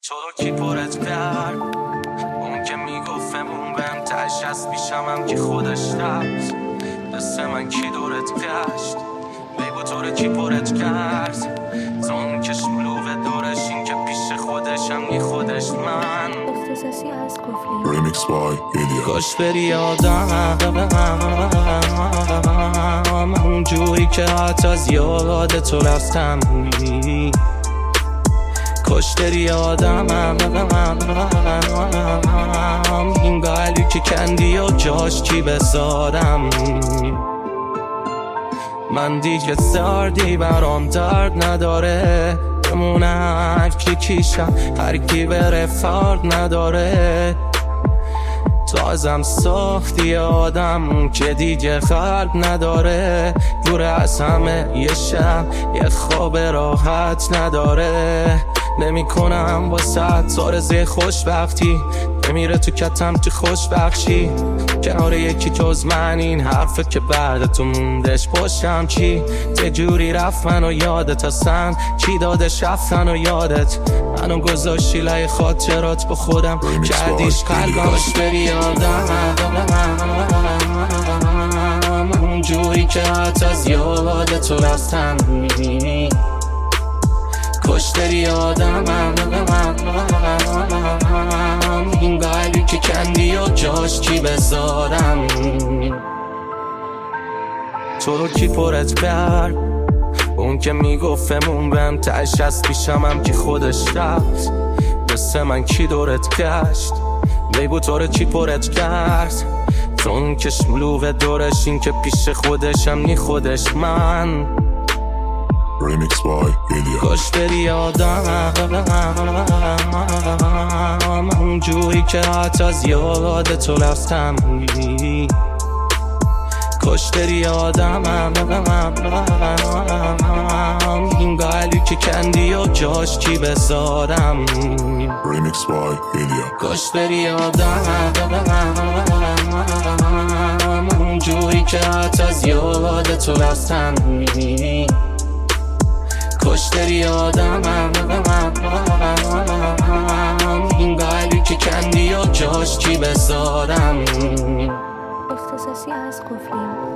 تو رو کی پرت کرد؟ اون که میگفتمون بهم تش از پیشمم که خودش رفت. دست من کی دورت کشت؟ بگو تو رو کی پرت کرد؟ زون که شملوه دورش این که پیش خودشم نی خودش من. اختصاصی از قفلی Remix by Ilya. کاش بری آدم اون جوری که حتی از یاد تو رفتم. کاش بری آدم این قلبی که کندی و جاش چی بذارم. من دیگه سردی برام درد نداره، بمونه هر کی کیشم هر کی بره فرد نداره. تازم ساختی آدم که دیگه قلب نداره، دور از همه یه شب یه خواب راحت نداره. نمی کنم واسه آرزوی خوشبختی، نمیره تو کتم تو خوشبخشی. کنار یکی جز من این حرفه که بعد تو موندش پشتم چی؟ یه جوری رفت منو یادت هستن، چی دادش رفتن و یادت منو گذاشتی لای خاطرات با خودم کردیش قلبم. کاش بری آدم اون جوری که حتی از یاد تو رفتم. کاش بری آدم این قلبی که کندی و جاش چی بذارم. تو رو کی پرت کرد؟ اون که میگفتمون بهم تش از پیشمم که خودش رفت. دست من کی دورت کشت؟ بیبو تو رو کی پرت کرد؟ چون که شملوه دورش این که پیش خودشم نی خودش من. Remix by Ilya. کاش بری آدم اون جوری که حتی از یاد تو رفتم. کاش بری آدم این قلبی که کندی و جاش چی بذارم. Remix by Ilya. کاش بری آدم اون جوری که حتی از یاد تو رفتم. کاش بری آدم این قلبی که کندی و جاش چی بذارم. اختصاصی از قفلی